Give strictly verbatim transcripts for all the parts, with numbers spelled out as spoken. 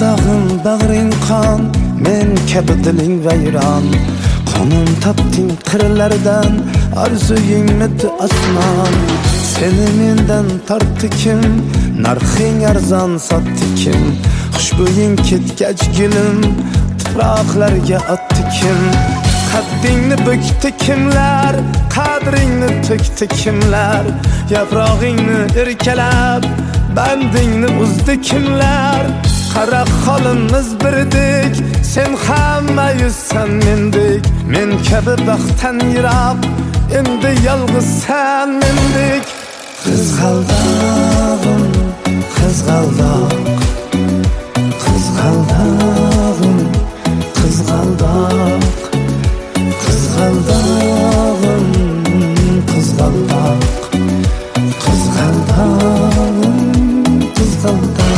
Kızgaldağım bağrın kan, men kabi diling vayron. Qonun topding qirlardan, orzuyingmidi osmon. Seni mendan tortdi kim, narxing arzon sotdi kim. Xushbo'ying ketgach gulim, tuproqlarga otdi kim. Qaddingni bukdi kimlar, qadringni to'kdi kimlar. Yaprog'ingni erkalab, bandingni uzdi kimlar. Qara holimiz birdek, sen hamma yuzsan mendek. Men kabi baxtdan yiroq, endi yolg'iz sen mendek. Qizg'aldog'im, qizg'aldoq, qizg'aldog'im, qizg'aldoq, qizg'aldog'im, qizg'aldoq, qizg'aldog'im, qizg'aldoq.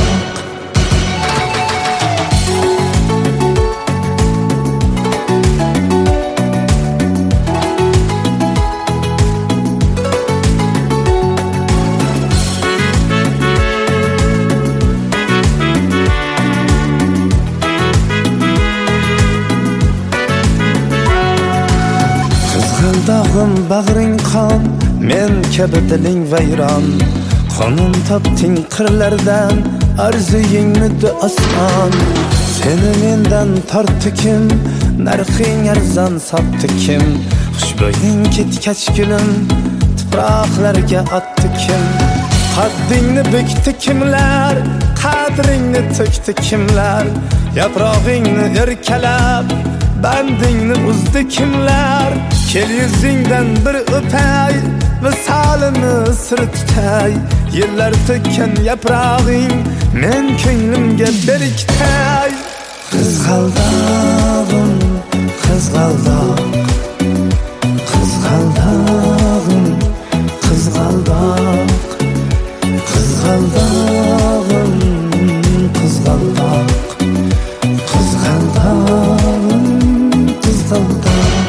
Qizg'aldog'im bag'ring qon, men kabi diling vayron. Qonun topding qirlardan, orzuyingmidi osmon. Seni mendan tortdi kim, narxing arzon sotdi kim. Xushbo'ying ketgach gulim, tuproqlarga otdi kim. Qaddingni bukdi kimlar, qadringni to'kdi kimlar. Yaprog'ingni erkalab, bandingni uzdi kimlar. Kel yuzingdan bir o'pay, visolini sir tutay. Yillar to'kkan yaprog'ing, men ko'nglimga berktay. Qizg'aldog'im, qizg'aldoq, qizg'aldog'im, qizg'aldoq, qizg'aldog'im, qizg'aldoq, qizg'aldog'im, qizg'aldoq.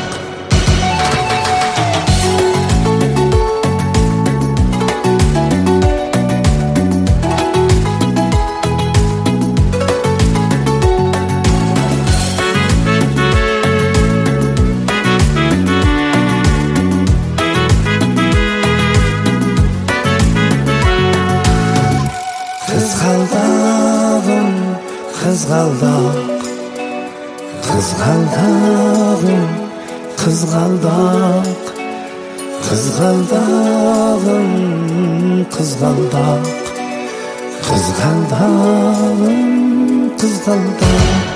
Qizg'aldog'im, qizg'aldoq, qizg'aldog'im, qizg'aldoq, qizg'aldog'im, qizg'aldoq, qizg'aldog'im, qizg'aldoq.